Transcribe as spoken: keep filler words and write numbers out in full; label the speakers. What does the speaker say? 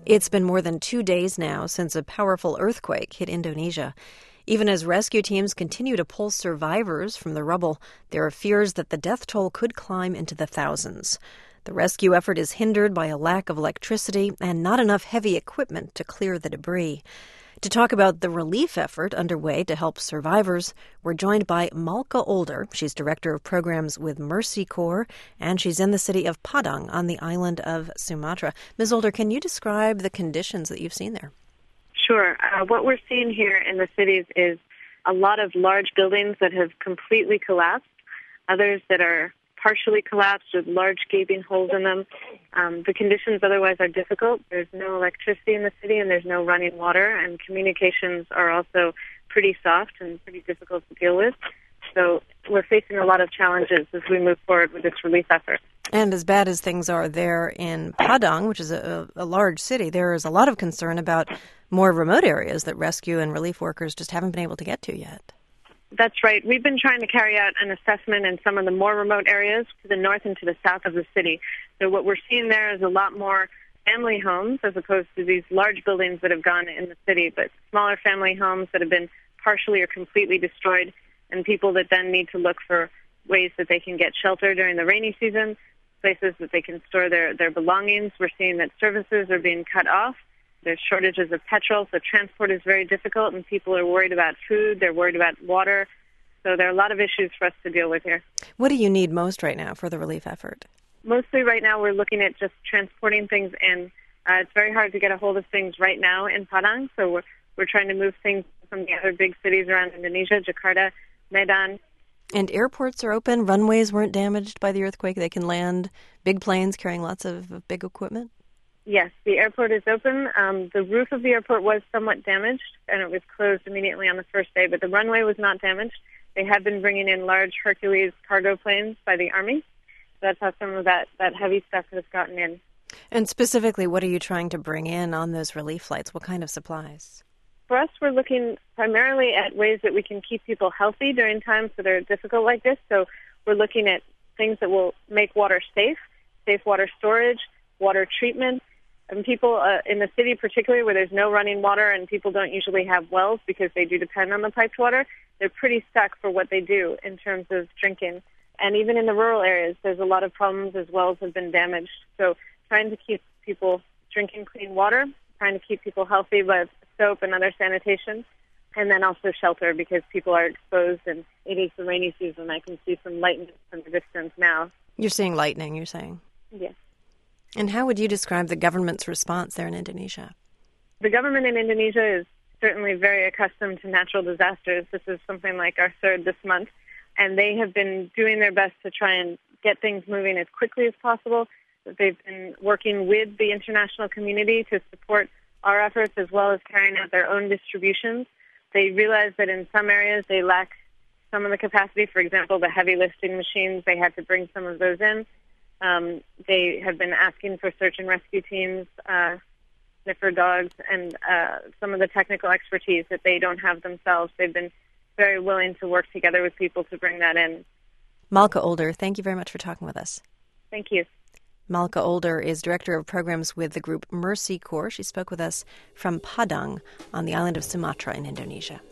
Speaker 1: It's been more than two days now since a powerful earthquake hit Indonesia. Even as rescue teams continue to pull survivors from the rubble, there are fears that the death toll could climb into the thousands. The rescue effort is hindered by a lack of electricity and not enough heavy equipment to clear the debris. To talk about the relief effort underway to help survivors, we're joined by Malka Older. She's Director of Programs with Mercy Corps, and she's in the city of Padang on the island of Sumatra. Miz Older, can you describe the conditions that you've seen there?
Speaker 2: Sure. Uh, what we're seeing here in the cities is a lot of large buildings that have completely collapsed, others that are partially collapsed with large gaping holes in them. Um, the conditions otherwise are difficult. There's no electricity in the city and there's no running water, and communications are also pretty soft and pretty difficult to deal with. So we're facing a lot of challenges as we move forward with this relief effort.
Speaker 1: And as bad as things are there in Padang, which is a, a large city, there is a lot of concern about more remote areas that rescue and relief workers just haven't been able to get to yet.
Speaker 2: That's right. We've been trying to carry out an assessment in some of the more remote areas to the north and to the south of the city. So what we're seeing there is a lot more family homes as opposed to these large buildings that have gone in the city, but smaller family homes that have been partially or completely destroyed, and people that then need to look for ways that they can get shelter during the rainy season, places that they can store their, their belongings. We're seeing that services are being cut off. There's shortages of petrol, so transport is very difficult, and people are worried about food. They're worried about water. So there are a lot of issues for us to deal with here.
Speaker 1: What do you need most right now for the relief effort?
Speaker 2: Mostly right now we're looking at just transporting things in. Uh, it's very hard to get a hold of things right now in Padang, so we're, we're trying to move things from the other big cities around Indonesia, Jakarta, Medan.
Speaker 1: And airports are open? Runways weren't damaged by the earthquake? They can land big planes carrying lots of big equipment?
Speaker 2: Yes, the airport is open. Um, the roof of the airport was somewhat damaged, and it was closed immediately on the first day, but the runway was not damaged. They have been bringing in large Hercules cargo planes by the Army. So that's how some of that, that heavy stuff has gotten in.
Speaker 1: And specifically, what are you trying to bring in on those relief flights? What kind of supplies?
Speaker 2: For us, we're looking primarily at ways that we can keep people healthy during times that are difficult like this. So we're looking at things that will make water safe, safe water storage, water treatment. And people uh, in the city particularly where there's no running water and people don't usually have wells because they do depend on the piped water, they're pretty stuck for what they do in terms of drinking. And even in the rural areas, there's a lot of problems as wells have been damaged. So trying to keep people drinking clean water, trying to keep people healthy with soap and other sanitation, and then also shelter because people are exposed and it is the rainy season. I can see some lightning from the distance now.
Speaker 1: You're seeing lightning, you're saying?
Speaker 2: Yes.
Speaker 1: And how would you describe the government's response there in Indonesia?
Speaker 2: The government in Indonesia is certainly very accustomed to natural disasters. This is something like our third this month. And they have been doing their best to try and get things moving as quickly as possible. They've been working with the international community to support our efforts as well as carrying out their own distributions. They realize that in some areas they lack some of the capacity. For example, the heavy lifting machines, they had to bring some of those in. Um, they have been asking for search and rescue teams, uh, sniffer dogs, and uh, some of the technical expertise that they don't have themselves. They've been very willing to work together with people to bring that in.
Speaker 1: Malka Older, thank you very much for talking with us.
Speaker 2: Thank you.
Speaker 1: Malka Older is Director of Programs with the group Mercy Corps. She spoke with us from Padang on the island of Sumatra in Indonesia.